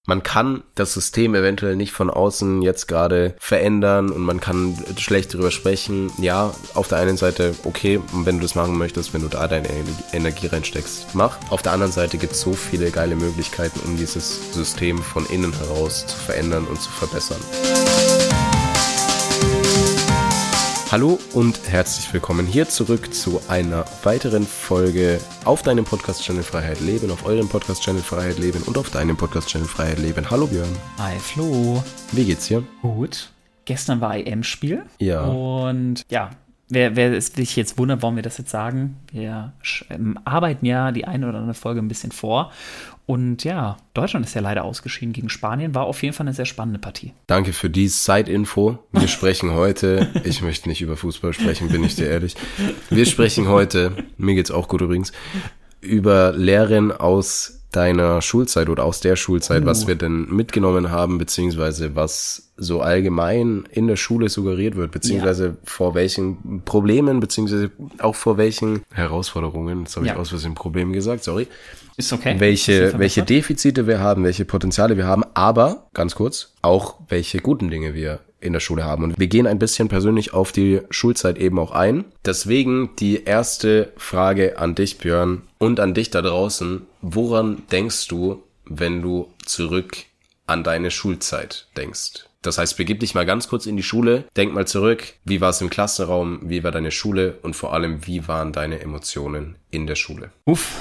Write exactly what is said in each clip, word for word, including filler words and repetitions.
Man kann das System eventuell nicht von außen jetzt gerade verändern und man kann schlecht darüber sprechen. Ja, auf der einen Seite, okay, wenn du das machen möchtest, wenn du da deine Energie reinsteckst, mach. Auf der anderen Seite gibt es so viele geile Möglichkeiten, um dieses System von innen heraus zu verändern und zu verbessern. Hallo und herzlich willkommen hier zurück zu einer weiteren Folge auf deinem Podcast-Channel Freiheit Leben, auf eurem Podcast-Channel Freiheit Leben und auf deinem Podcast-Channel Freiheit Leben. Hallo Björn. Hi Flo. Wie geht's dir? Gut. Gestern war I M-Spiel. Ja. Und ja, wer, wer sich jetzt wundert, warum wir das jetzt sagen, wir ähm, arbeiten ja die eine oder andere Folge ein bisschen vor. Und ja, Deutschland ist ja leider ausgeschieden gegen Spanien. War auf jeden Fall eine sehr spannende Partie. Danke für die Side-Info. Wir sprechen heute, ich möchte nicht über Fußball sprechen, bin ich dir ehrlich. Wir sprechen heute, mir geht's auch gut übrigens, über Lehren aus deiner Schulzeit oder aus der Schulzeit, uh. was wir denn mitgenommen haben, beziehungsweise was so allgemein in der Schule suggeriert wird, beziehungsweise ja. vor welchen Problemen, beziehungsweise auch vor welchen Herausforderungen, das habe ich ja. aus Versehen Problem gesagt, sorry. Ist okay. Welche, welche Defizite wir haben, welche Potenziale wir haben, aber, ganz kurz, auch welche guten Dinge wir in der Schule haben. Und wir gehen ein bisschen persönlich auf die Schulzeit eben auch ein. Deswegen die erste Frage an dich, Björn, und an dich da draußen. Woran denkst du, wenn du zurück an deine Schulzeit denkst? Das heißt, begib dich mal ganz kurz in die Schule, denk mal zurück, wie war es im Klassenraum, wie war deine Schule und vor allem, wie waren deine Emotionen in der Schule? Uff.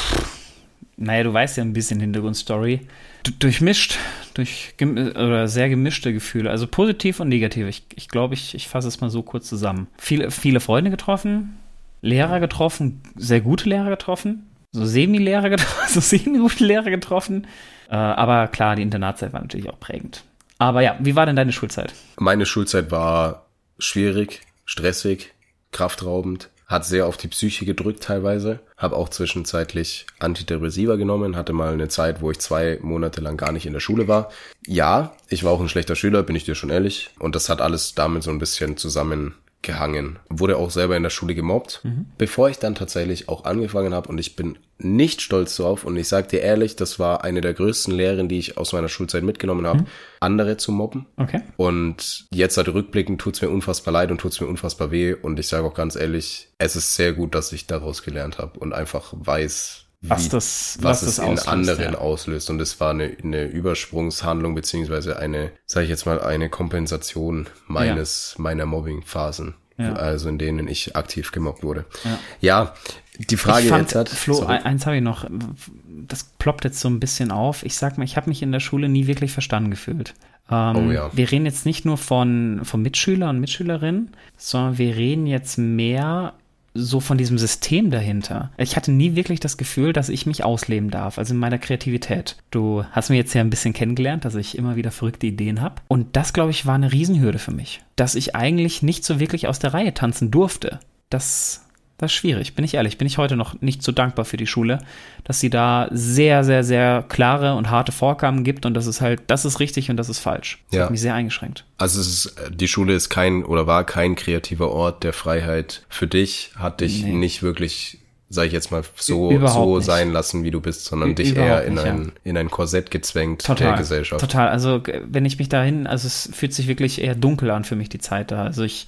Naja, du weißt ja ein bisschen Hintergrundstory. D- durchmischt, durch gem- oder sehr gemischte Gefühle, also positiv und negativ. Ich, ich glaube, ich, ich fasse es mal so kurz zusammen. Viele, viele Freunde getroffen, Lehrer getroffen, sehr gute Lehrer getroffen, so Semi-Lehrer getroffen, so semi-gute Lehrer getroffen. Äh, aber klar, die Internatszeit war natürlich auch prägend. Aber ja, wie war denn deine Schulzeit? Meine Schulzeit war schwierig, stressig, kraftraubend. Hat sehr auf die Psyche gedrückt teilweise. Habe auch zwischenzeitlich Antidepressiva genommen. Hatte mal eine Zeit, wo ich zwei Monate lang gar nicht in der Schule war. Ja, ich war auch ein schlechter Schüler, bin ich dir schon ehrlich. Und das hat alles damit so ein bisschen zusammengehangen. Wurde auch selber in der Schule gemobbt. Mhm. Bevor ich dann tatsächlich auch angefangen habe. Und ich bin nicht stolz drauf. Und ich sag dir ehrlich, das war eine der größten Lehren, die ich aus meiner Schulzeit mitgenommen habe. Mhm. Andere zu mobben. Okay. Und jetzt halt rückblickend tut's mir unfassbar leid und tut's mir unfassbar weh. Und ich sage auch ganz ehrlich, es ist sehr gut, dass ich daraus gelernt habe und einfach weiß, wie, was, das, was, was es das in auslöst, anderen ja. auslöst. Und es war eine, eine Übersprungshandlung beziehungsweise eine, sage ich jetzt mal, eine Kompensation meines ja. meiner Mobbing-Phasen. Ja. Also in denen ich aktiv gemobbt wurde. Ja, ja die Frage ich fand, jetzt hat... Flo, sorry. eins habe ich noch, das ploppt jetzt so ein bisschen auf. Ich sag mal, ich habe mich in der Schule nie wirklich verstanden gefühlt. Ähm, oh ja. Wir reden jetzt nicht nur von, von Mitschüler und Mitschülerinnen, sondern wir reden jetzt mehr so von diesem System dahinter. Ich hatte nie wirklich das Gefühl, dass ich mich ausleben darf, also in meiner Kreativität. Du hast mir jetzt ja ein bisschen kennengelernt, dass ich immer wieder verrückte Ideen habe. Und das, glaube ich, war eine Riesenhürde für mich. Dass ich eigentlich nicht so wirklich aus der Reihe tanzen durfte. Das... Das ist schwierig, bin ich ehrlich. Bin ich heute noch nicht so dankbar für die Schule, dass sie da sehr, sehr, sehr klare und harte Vorgaben gibt und das ist halt, das ist richtig und das ist falsch. Das ja. hat mich sehr eingeschränkt. Also es ist, die Schule ist kein oder war kein kreativer Ort der Freiheit für dich, hat dich nee. nicht wirklich, sag ich jetzt mal, so, so sein lassen, wie du bist, sondern Ü- dich eher in, nicht, ein, ja. in ein Korsett gezwängt total, der Gesellschaft. Total, also wenn ich mich dahin, also es fühlt sich wirklich eher dunkel an für mich, die Zeit da. Also ich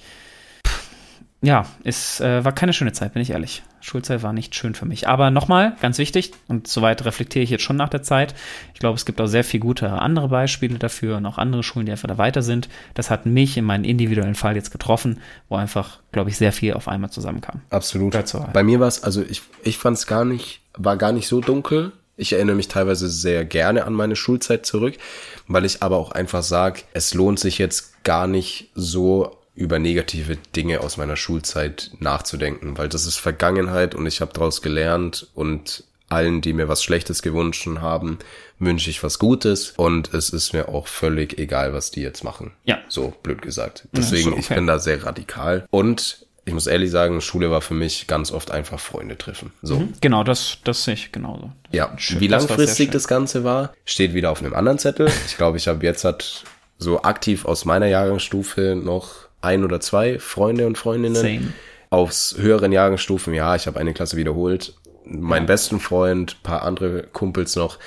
Ja, es äh, war keine schöne Zeit, bin ich ehrlich. Schulzeit war nicht schön für mich. Aber nochmal, ganz wichtig, und soweit reflektiere ich jetzt schon nach der Zeit. Ich glaube, es gibt auch sehr viele gute andere Beispiele dafür und auch andere Schulen, die einfach da weiter sind. Das hat mich in meinem individuellen Fall jetzt getroffen, wo einfach, glaube ich, sehr viel auf einmal zusammenkam. Absolut. Bei mir war es, also ich, ich fand es gar nicht, war gar nicht so dunkel. Ich erinnere mich teilweise sehr gerne an meine Schulzeit zurück, weil ich aber auch einfach sage, es lohnt sich jetzt gar nicht so über negative Dinge aus meiner Schulzeit nachzudenken, weil das ist Vergangenheit und ich habe daraus gelernt und allen, die mir was Schlechtes gewünscht haben, wünsche ich was Gutes und es ist mir auch völlig egal, was die jetzt machen. Ja. So blöd gesagt. Deswegen, ja, okay. ich bin da sehr radikal und ich muss ehrlich sagen, Schule war für mich ganz oft einfach Freunde treffen. So. Mhm, genau, das, das sehe ich genauso. Ja, schön. Wie langfristig das Ganze war, steht wieder auf einem anderen Zettel. Ich glaube, ich habe jetzt halt so aktiv aus meiner Jahrgangsstufe noch ein oder zwei Freunde und Freundinnen. Same. Aus höheren Jahrgangsstufen, ja, ich habe eine Klasse wiederholt. Meinen ja. besten Freund, paar andere Kumpels noch.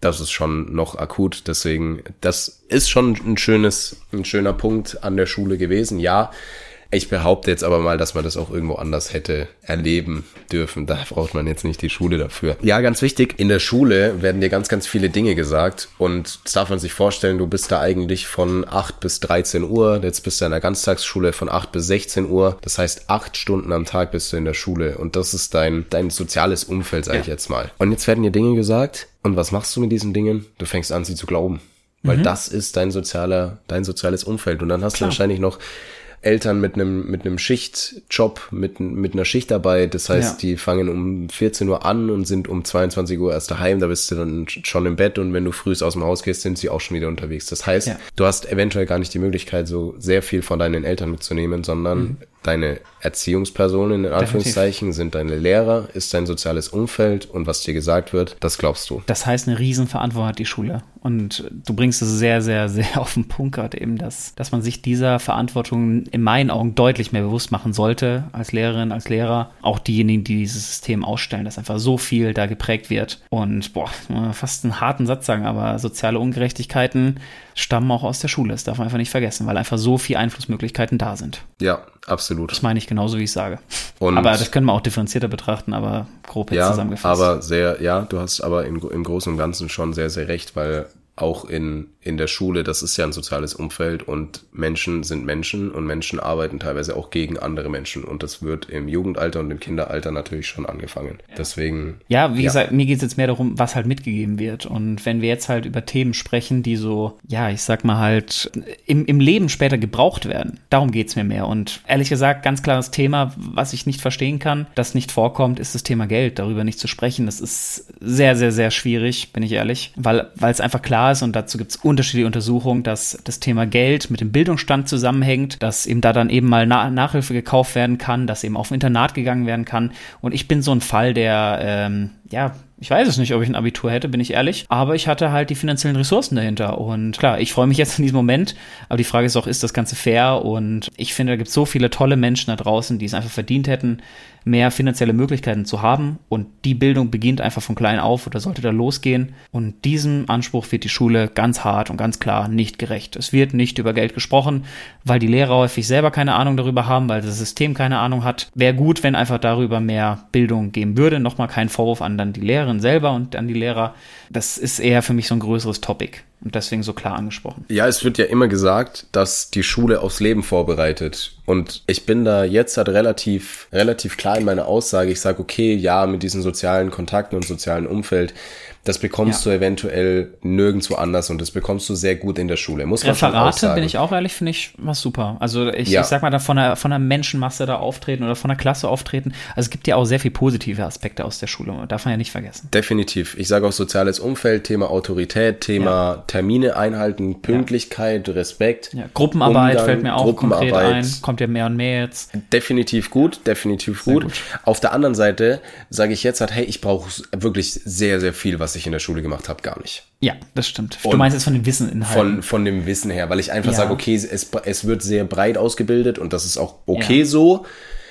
das ist schon noch akut. Deswegen, das ist schon ein schönes, ein schöner Punkt an der Schule gewesen. Ja, ich behaupte jetzt aber mal, dass man das auch irgendwo anders hätte erleben dürfen. Da braucht man jetzt nicht die Schule dafür. Ja, ganz wichtig, in der Schule werden dir ganz, ganz viele Dinge gesagt und das darf man sich vorstellen, du bist da eigentlich von acht bis dreizehn Uhr, jetzt bist du in der Ganztagsschule von acht bis sechzehn Uhr, das heißt acht Stunden am Tag bist du in der Schule und das ist dein, dein soziales Umfeld, sage ich jetzt mal. Und jetzt werden dir Dinge gesagt und was machst du mit diesen Dingen? Du fängst an, sie zu glauben, weil mhm. das ist dein sozialer, dein soziales Umfeld und dann hast Klar. du wahrscheinlich noch Eltern mit einem mit einem Schichtjob, mit mit einer Schichtarbeit, das heißt, ja. die fangen um vierzehn Uhr an und sind um zweiundzwanzig Uhr erst daheim, da bist du dann schon im Bett und wenn du früh aus dem Haus gehst, sind sie auch schon wieder unterwegs. Das heißt, ja. du hast eventuell gar nicht die Möglichkeit, so sehr viel von deinen Eltern mitzunehmen, sondern mhm. deine Erziehungspersonen, in Anführungszeichen, Definitiv. sind deine Lehrer, ist dein soziales Umfeld und was dir gesagt wird, das glaubst du. Das heißt, eine Riesenverantwortung hat die Schule. Und du bringst es sehr, sehr, sehr auf den Punkt gerade eben, dass, dass man sich dieser Verantwortung in meinen Augen deutlich mehr bewusst machen sollte, als Lehrerin, als Lehrer. Auch diejenigen, die dieses System ausstellen, dass einfach so viel da geprägt wird. Und boah, fast einen harten Satz sagen, aber soziale Ungerechtigkeiten stammen auch aus der Schule. Das darf man einfach nicht vergessen, weil einfach so viele Einflussmöglichkeiten da sind. Ja, absolut. Das meine ich genauso, wie ich sage. Und aber das können wir auch differenzierter betrachten, aber grob jetzt ja, zusammengefasst. Aber sehr, ja, du hast aber im, im Großen und Ganzen schon sehr, sehr recht, weil auch in, in der Schule, das ist ja ein soziales Umfeld und Menschen sind Menschen und Menschen arbeiten teilweise auch gegen andere Menschen und das wird im Jugendalter und im Kinderalter natürlich schon angefangen. Ja. Deswegen. Ja, wie ja. gesagt, mir geht es jetzt mehr darum, was halt mitgegeben wird und wenn wir jetzt halt über Themen sprechen, die so, ja, ich sag mal halt, im, im Leben später gebraucht werden, darum geht's mir mehr und ehrlich gesagt, ganz klares Thema, was ich nicht verstehen kann, das nicht vorkommt, ist das Thema Geld, darüber nicht zu sprechen, das ist sehr, sehr, sehr schwierig, bin ich ehrlich, weil, weil es einfach klar ist und dazu gibt es unterschiedliche Untersuchungen, dass das Thema Geld mit dem Bildungsstand zusammenhängt, dass eben da dann eben mal Na- Nachhilfe gekauft werden kann, dass eben auf ein Internat gegangen werden kann und ich bin so ein Fall, der, ähm, ja, ich weiß es nicht, ob ich ein Abitur hätte, bin ich ehrlich, aber ich hatte halt die finanziellen Ressourcen dahinter und klar, ich freue mich jetzt in diesem Moment, aber die Frage ist auch, ist das Ganze fair und ich finde, da gibt es so viele tolle Menschen da draußen, die es einfach verdient hätten, mehr finanzielle Möglichkeiten zu haben und die Bildung beginnt einfach von klein auf oder sollte da losgehen und diesem Anspruch wird die Schule ganz hart und ganz klar nicht gerecht. Es wird nicht über Geld gesprochen, weil die Lehrer häufig selber keine Ahnung darüber haben, weil das System keine Ahnung hat. Wäre gut, wenn einfach darüber mehr Bildung geben würde. Nochmal kein Vorwurf an dann die Lehrerin selber und an die Lehrer. Das ist eher für mich so ein größeres Topic. Und deswegen so klar angesprochen. Ja, es wird ja immer gesagt, dass die Schule aufs Leben vorbereitet. Und ich bin da jetzt halt relativ, relativ klar in meiner Aussage. Ich sage, okay, ja, mit diesen sozialen Kontakten und sozialen Umfeld, das bekommst ja. du eventuell nirgendwo anders und das bekommst du sehr gut in der Schule. Muss man Referate, schon auch bin ich auch ehrlich, finde ich was super. Also ich, ja. ich sag mal, da von einer, von einer Menschenmasse da auftreten oder von einer Klasse auftreten. Also es gibt ja auch sehr viel positive Aspekte aus der Schule. Darf man ja nicht vergessen. Definitiv. Ich sage auch soziales Umfeld, Thema Autorität, Thema ja. Termine einhalten, Pünktlichkeit, ja. Respekt. Ja. Gruppenarbeit Umgang, fällt mir auch konkret ein. Kommt ja mehr und mehr jetzt. Definitiv gut, definitiv gut. gut. Auf der anderen Seite sage ich jetzt halt, hey, ich brauche wirklich sehr, sehr viel, was ich in der Schule gemacht habe, gar nicht. Ja, das stimmt. Du Und meinst jetzt von den Wisseninhalten. Von, von dem Wissen her, weil ich einfach ja. sage, okay, es, es wird sehr breit ausgebildet und das ist auch okay ja. so,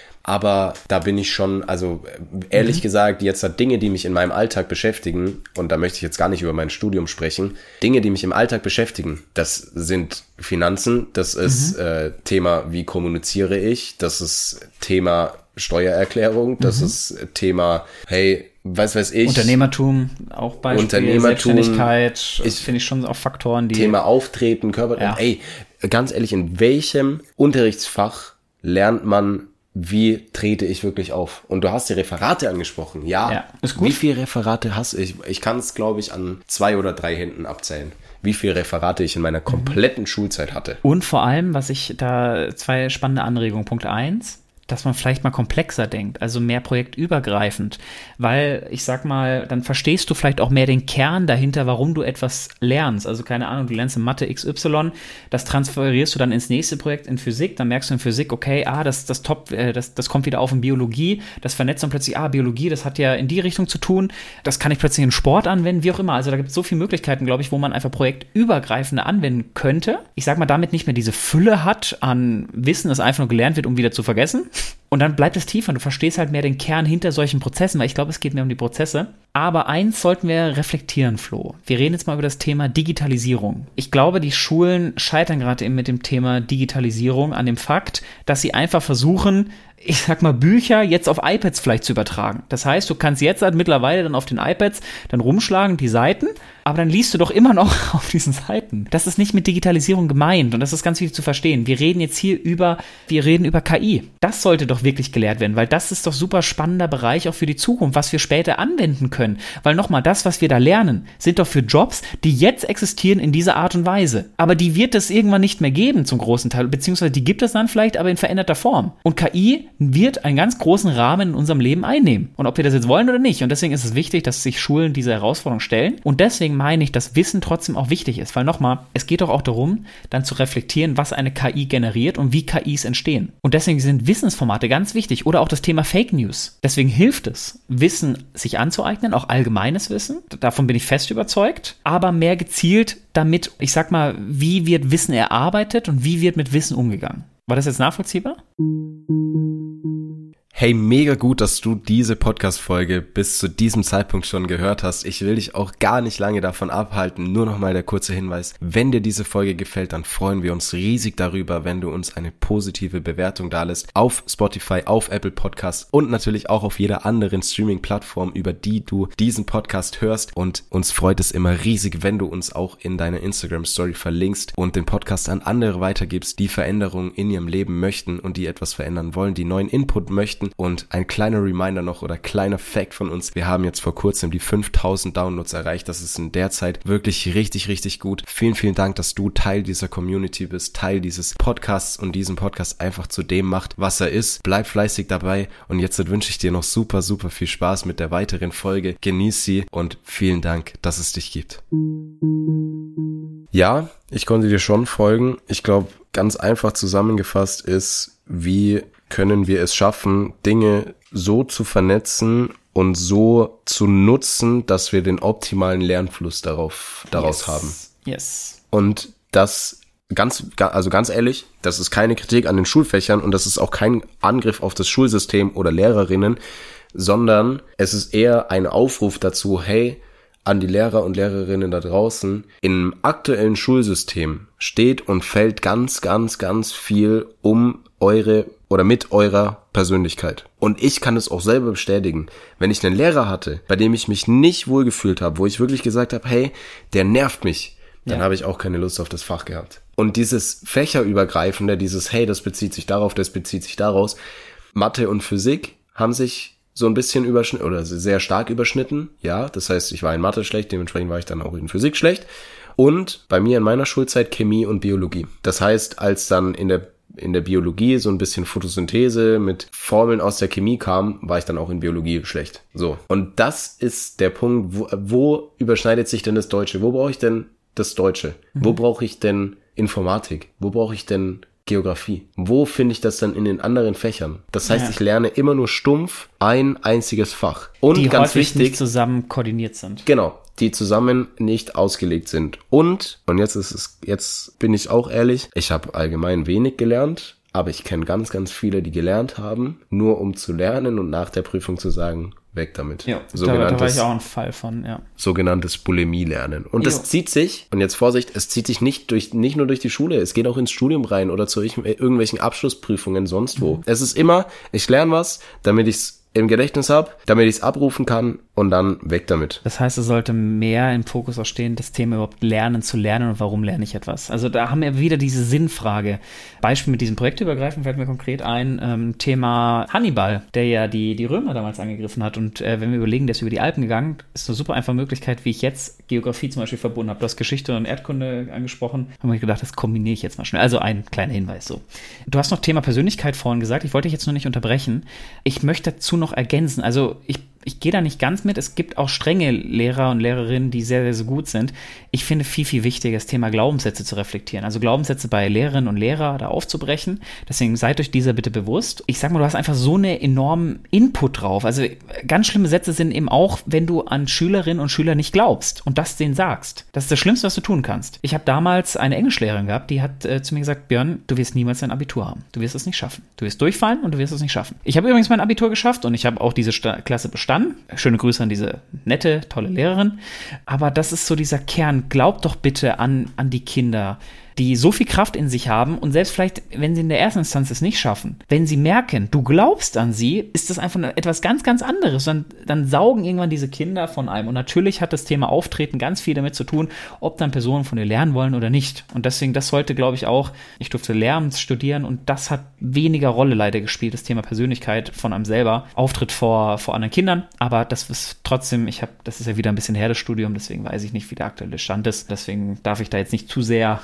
aber da bin ich schon, also ehrlich mhm. gesagt, jetzt hat Dinge, die mich in meinem Alltag beschäftigen, und da möchte ich jetzt gar nicht über mein Studium sprechen, Dinge, die mich im Alltag beschäftigen, das sind Finanzen, das ist mhm. äh, Thema, wie kommuniziere ich, das ist Thema Steuererklärung, das mhm. ist Thema, hey, was weiß ich. Unternehmertum, auch Beispiel, Unternehmertum, Selbstständigkeit, finde ich schon auch Faktoren, die... Thema Auftreten, Körper, ja. ey, ganz ehrlich, in welchem Unterrichtsfach lernt man, wie trete ich wirklich auf? Und du hast die Referate angesprochen, ja. ja ist gut. Wie viele Referate hast du? Ich, ich kann es, glaube ich, an zwei oder drei Händen abzählen, wie viele Referate ich in meiner kompletten mhm. Schulzeit hatte. Und vor allem, was ich da, zwei spannende Anregungen. Punkt eins, dass man vielleicht mal komplexer denkt, also mehr projektübergreifend, weil ich sag mal, dann verstehst du vielleicht auch mehr den Kern dahinter, warum du etwas lernst. Also keine Ahnung, du lernst in Mathe X Y, das transferierst du dann ins nächste Projekt in Physik, dann merkst du in Physik, okay, ah, das das top, äh, das das kommt wieder auf in Biologie, das vernetzt dann plötzlich, ah, Biologie, das hat ja in die Richtung zu tun, das kann ich plötzlich in Sport anwenden, wie auch immer. Also da gibt es so viele Möglichkeiten, glaube ich, wo man einfach projektübergreifender anwenden könnte. Ich sag mal, damit nicht mehr diese Fülle hat an Wissen, das einfach nur gelernt wird, um wieder zu vergessen. Und dann bleibt es tiefer. Du verstehst halt mehr den Kern hinter solchen Prozessen, weil ich glaube, es geht mehr um die Prozesse. Aber eins sollten wir reflektieren, Flo. Wir reden jetzt mal über das Thema Digitalisierung. Ich glaube, die Schulen scheitern gerade eben mit dem Thema Digitalisierung an dem Fakt, dass sie einfach versuchen, ich sag mal, Bücher jetzt auf iPads vielleicht zu übertragen. Das heißt, du kannst jetzt halt mittlerweile dann auf den iPads dann rumschlagen, die Seiten, aber dann liest du doch immer noch auf diesen Seiten. Das ist nicht mit Digitalisierung gemeint und das ist ganz wichtig zu verstehen. Wir reden jetzt hier über, wir reden über K I. Das sollte doch wirklich gelehrt werden, weil das ist doch super spannender Bereich auch für die Zukunft, was wir später anwenden können. Weil nochmal, das, was wir da lernen, sind doch für Jobs, die jetzt existieren in dieser Art und Weise. Aber die wird es irgendwann nicht mehr geben zum großen Teil, beziehungsweise die gibt es dann vielleicht, aber in veränderter Form. Und K I wird einen ganz großen Rahmen in unserem Leben einnehmen. Und ob wir das jetzt wollen oder nicht. Und deswegen ist es wichtig, dass sich Schulen diese Herausforderung stellen. Und deswegen meine ich, dass Wissen trotzdem auch wichtig ist. Weil nochmal, es geht doch auch darum, dann zu reflektieren, was eine K I generiert und wie K Is entstehen. Und deswegen sind Wissensformate ganz wichtig. Oder auch das Thema Fake News. Deswegen hilft es, Wissen sich anzueignen, auch allgemeines Wissen. Davon bin ich fest überzeugt. Aber mehr gezielt damit, ich sag mal, wie wird Wissen erarbeitet und wie wird mit Wissen umgegangen. War das jetzt nachvollziehbar? Hey, mega gut, dass du diese Podcast-Folge bis zu diesem Zeitpunkt schon gehört hast. Ich will dich auch gar nicht lange davon abhalten. Nur nochmal der kurze Hinweis. Wenn dir diese Folge gefällt, dann freuen wir uns riesig darüber, wenn du uns eine positive Bewertung dalässt auf Spotify, auf Apple Podcasts und natürlich auch auf jeder anderen Streaming-Plattform, über die du diesen Podcast hörst. Und uns freut es immer riesig, wenn du uns auch in deiner Instagram-Story verlinkst und den Podcast an andere weitergibst, die Veränderungen in ihrem Leben möchten und die etwas verändern wollen, die neuen Input möchten. Und ein kleiner Reminder noch oder kleiner Fact von uns. Wir haben jetzt vor kurzem die fünftausend Downloads erreicht. Das ist in der Zeit wirklich richtig, richtig gut. Vielen, vielen Dank, dass du Teil dieser Community bist, Teil dieses Podcasts und diesen Podcast einfach zu dem macht, was er ist. Bleib fleißig dabei und jetzt wünsche ich dir noch super, super viel Spaß mit der weiteren Folge. Genieß sie und vielen Dank, dass es dich gibt. Ja, ich konnte dir schon folgen. Ich glaube, ganz einfach zusammengefasst ist, wie können wir es schaffen, Dinge so zu vernetzen und so zu nutzen, dass wir den optimalen Lernfluss darauf, daraus yes. haben. Yes. Und das ganz, also ganz ehrlich, das ist keine Kritik an den Schulfächern und das ist auch kein Angriff auf das Schulsystem oder Lehrerinnen, sondern es ist eher ein Aufruf dazu, hey, an die Lehrer und Lehrerinnen da draußen, im aktuellen Schulsystem steht und fällt ganz, ganz, ganz viel um eure oder mit eurer Persönlichkeit. Und ich kann es auch selber bestätigen. Wenn ich einen Lehrer hatte, bei dem ich mich nicht wohlgefühlt habe, wo ich wirklich gesagt habe, hey, der nervt mich, dann ja. habe ich auch keine Lust auf das Fach gehabt. Und dieses Fächerübergreifende, dieses, hey, das bezieht sich darauf, das bezieht sich daraus, Mathe und Physik haben sich so ein bisschen überschnitten oder sehr stark überschnitten. Ja, das heißt, ich war in Mathe schlecht, dementsprechend war ich dann auch in Physik schlecht. Und bei mir in meiner Schulzeit Chemie und Biologie. Das heißt, als dann in der in der Biologie so ein bisschen Photosynthese mit Formeln aus der Chemie kam, war ich dann auch in Biologie schlecht. So. Und das ist der Punkt, wo, wo überschneidet sich denn das Deutsche? Wo brauche ich denn das Deutsche? Mhm. Wo brauche ich denn Informatik? Wo brauche ich denn Geografie? Wo finde ich das dann in den anderen Fächern? Das heißt, ja. ich lerne immer nur stumpf ein einziges Fach. Und die ganz häufig wichtig, nicht zusammen koordiniert sind. Genau. Die zusammen nicht ausgelegt sind. Und, und jetzt ist es, jetzt bin ich auch ehrlich, ich habe allgemein wenig gelernt, aber ich kenne ganz, ganz viele, die gelernt haben, nur um zu lernen und nach der Prüfung zu sagen, weg damit. Ja, da, da war ich auch ein Fall von, ja. Sogenanntes Bulimie-Lernen. Und das jo. zieht sich, und jetzt Vorsicht, es zieht sich nicht durch, nicht nur durch die Schule, es geht auch ins Studium rein oder zu irgendwelchen Abschlussprüfungen sonst wo. Mhm. Es ist immer, ich lerne was, damit ich es im Gedächtnis habe, damit ich es abrufen kann und dann weg damit. Das heißt, es sollte mehr im Fokus auch stehen, das Thema überhaupt lernen zu lernen und warum lerne ich etwas. Also da haben wir wieder diese Sinnfrage. Beispiel mit diesem Projektübergreifend fällt mir konkret ein, ähm, Thema Hannibal, der ja die, die Römer damals angegriffen hat. Und äh, wenn wir überlegen, der ist über die Alpen gegangen, ist eine super einfache Möglichkeit, wie ich jetzt Geografie zum Beispiel verbunden habe. Du hast Geschichte und Erdkunde angesprochen. Da habe ich gedacht, das kombiniere ich jetzt mal schnell. Also ein kleiner Hinweis so. Du hast noch Thema Persönlichkeit vorhin gesagt. Ich wollte dich jetzt nur nicht unterbrechen. Ich möchte dazu noch ergänzen. Also ich Ich gehe da nicht ganz mit. Es gibt auch strenge Lehrer und Lehrerinnen, die sehr, sehr gut sind. Ich finde viel, viel wichtiger, das Thema Glaubenssätze zu reflektieren. Also Glaubenssätze bei Lehrerinnen und Lehrern da aufzubrechen. Deswegen seid euch dieser bitte bewusst. Ich sag mal, du hast einfach so einen enormen Input drauf. Also ganz schlimme Sätze sind eben auch, wenn du an Schülerinnen und Schüler nicht glaubst und das denen sagst. Das ist das Schlimmste, was du tun kannst. Ich habe damals eine Englischlehrerin gehabt, die hat äh, zu mir gesagt, Björn, du wirst niemals ein Abitur haben. Du wirst es nicht schaffen. Du wirst durchfallen und du wirst es nicht schaffen. Ich habe übrigens mein Abitur geschafft und ich habe auch diese Sta- Klasse bestanden. verstanden. Schöne Grüße an diese nette, tolle Lehrerin. Aber das ist so dieser Kern. Glaubt doch bitte an, an die Kinder, die so viel Kraft in sich haben und selbst vielleicht, wenn sie in der ersten Instanz es nicht schaffen, wenn sie merken, du glaubst an sie, ist das einfach etwas ganz, ganz anderes. Dann, dann saugen irgendwann diese Kinder von einem. Und natürlich hat das Thema Auftreten ganz viel damit zu tun, ob dann Personen von dir lernen wollen oder nicht. Und deswegen, das sollte, glaube ich, auch, ich durfte Lehramt studieren und das hat weniger Rolle leider gespielt, das Thema Persönlichkeit von einem selber, Auftritt vor, vor anderen Kindern. Aber das ist trotzdem, ich habe, das ist ja wieder ein bisschen her, das Studium, deswegen weiß ich nicht, wie der aktuelle Stand ist. Deswegen darf ich da jetzt nicht zu sehr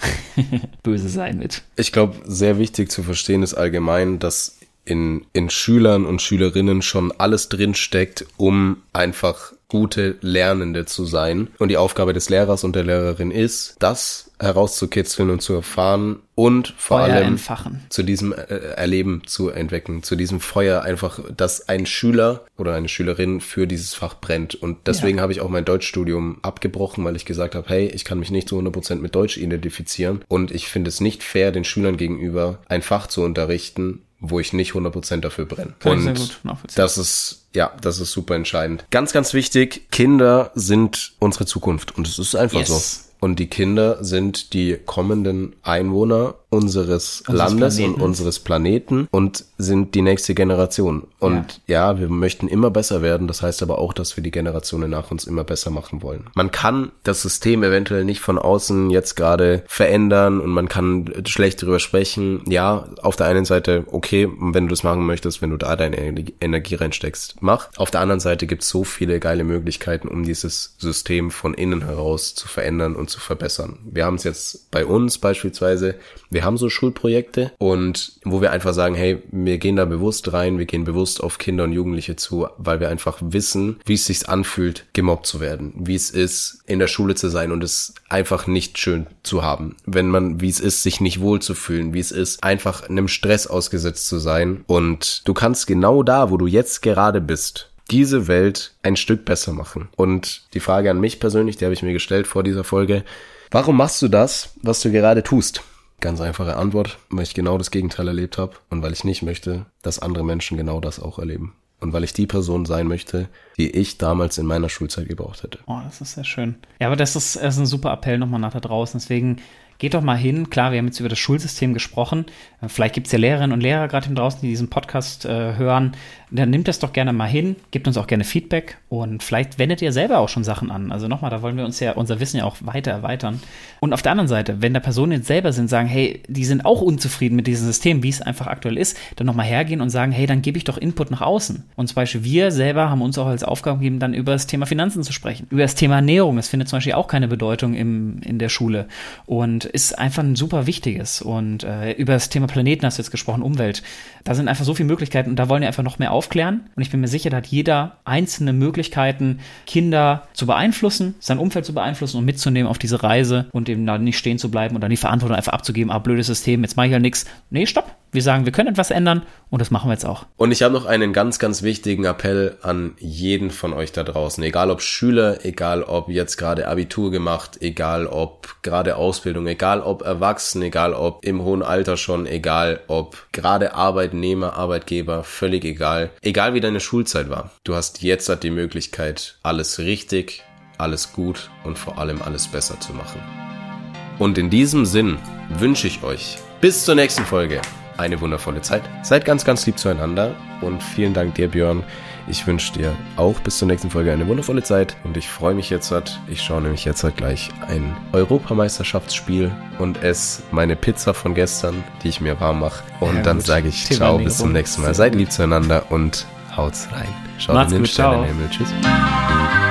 böse sein mit. Ich glaube, sehr wichtig zu verstehen ist allgemein, dass in, in Schülern und Schülerinnen schon alles drinsteckt, um einfach gute Lernende zu sein. Und die Aufgabe des Lehrers und der Lehrerin ist, das herauszukitzeln und zu erfahren und vor Feuer allem entfachen. zu diesem äh, Erleben zu entwecken, zu diesem Feuer einfach, dass ein Schüler oder eine Schülerin für dieses Fach brennt. Und deswegen ja. habe ich auch mein Deutschstudium abgebrochen, weil ich gesagt habe, hey, ich kann mich nicht zu hundert Prozent mit Deutsch identifizieren und ich finde es nicht fair, den Schülern gegenüber ein Fach zu unterrichten, wo ich nicht hundert Prozent dafür brenne. Kann und ich sehr gut nachvollziehen. Das ist, ja, das ist super entscheidend. Ganz, ganz wichtig, Kinder sind unsere Zukunft und es ist einfach yes. so. Und die Kinder sind die kommenden Einwohner unseres, unseres Landes Planeten. und unseres Planeten und sind die nächste Generation. Und ja. ja, wir möchten immer besser werden. Das heißt aber auch, dass wir die Generationen nach uns immer besser machen wollen. Man kann das System eventuell nicht von außen jetzt gerade verändern und man kann schlecht darüber sprechen. Ja, auf der einen Seite, okay, wenn du das machen möchtest, wenn du da deine Energie reinsteckst, mach. Auf der anderen Seite gibt es so viele geile Möglichkeiten, um dieses System von innen heraus zu verändern und zu verbessern. Wir haben es jetzt bei uns beispielsweise, wir haben so Schulprojekte und wo wir einfach sagen, hey, wir gehen da bewusst rein, wir gehen bewusst auf Kinder und Jugendliche zu, weil wir einfach wissen, wie es sich anfühlt, gemobbt zu werden, wie es ist, in der Schule zu sein und es einfach nicht schön zu haben, wenn man, wie es ist, sich nicht wohl zu fühlen, wie es ist, einfach einem Stress ausgesetzt zu sein und du kannst genau da, wo du jetzt gerade bist, diese Welt ein Stück besser machen. Und die Frage an mich persönlich, die habe ich mir gestellt vor dieser Folge, warum machst du das, was du gerade tust? Ganz einfache Antwort, weil ich genau das Gegenteil erlebt habe und weil ich nicht möchte, dass andere Menschen genau das auch erleben. Und weil ich die Person sein möchte, die ich damals in meiner Schulzeit gebraucht hätte. Oh, das ist sehr schön. Ja, aber das ist, das ist ein super Appell nochmal nach da draußen. Deswegen geht doch mal hin. Klar, wir haben jetzt über das Schulsystem gesprochen. Vielleicht gibt es ja Lehrerinnen und Lehrer gerade draußen, die diesen Podcast äh, hören. Dann nimmt das doch gerne mal hin, gebt uns auch gerne Feedback und vielleicht wendet ihr selber auch schon Sachen an. Also nochmal, da wollen wir uns ja unser Wissen ja auch weiter erweitern. Und auf der anderen Seite, wenn da Personen jetzt selber sind, sagen, hey, die sind auch unzufrieden mit diesem System, wie es einfach aktuell ist, dann nochmal hergehen und sagen, hey, dann gebe ich doch Input nach außen. Und zum Beispiel wir selber haben uns auch als Aufgabe gegeben, dann über das Thema Finanzen zu sprechen. Über das Thema Ernährung, das findet zum Beispiel auch keine Bedeutung im, in der Schule und ist einfach ein super wichtiges. Und äh, über das Thema Planeten hast du jetzt gesprochen, Umwelt. Da sind einfach so viele Möglichkeiten und da wollen wir einfach noch mehr aufklären. Und ich bin mir sicher, da hat jeder einzelne Möglichkeiten, Kinder zu beeinflussen, sein Umfeld zu beeinflussen und mitzunehmen auf diese Reise und eben da nicht stehen zu bleiben und dann die Verantwortung einfach abzugeben, ah, blödes System, jetzt mache ich halt nichts. Nee, stopp. Wir sagen, wir können etwas ändern und das machen wir jetzt auch. Und ich habe noch einen ganz, ganz wichtigen Appell an jeden von euch da draußen. Egal ob Schüler, egal ob jetzt gerade Abitur gemacht, egal ob gerade Ausbildung, egal ob erwachsen, egal ob im hohen Alter schon, egal ob gerade Arbeitnehmer, Arbeitgeber, völlig egal. Egal wie deine Schulzeit war. Du hast jetzt halt die Möglichkeit, alles richtig, alles gut und vor allem alles besser zu machen. Und in diesem Sinn wünsche ich euch bis zur nächsten Folge eine wundervolle Zeit. Seid ganz, ganz lieb zueinander und vielen Dank dir, Björn. Ich wünsche dir auch bis zur nächsten Folge eine wundervolle Zeit und ich freue mich jetzt, ich schaue nämlich jetzt gleich ein Europameisterschaftsspiel und esse meine Pizza von gestern, die ich mir warm mache. Und ja, dann sage ich ciao, bis zum nächsten Mal. Seid lieb zueinander und haut's rein. Schaut in den Sternenhimmel. Tschüss.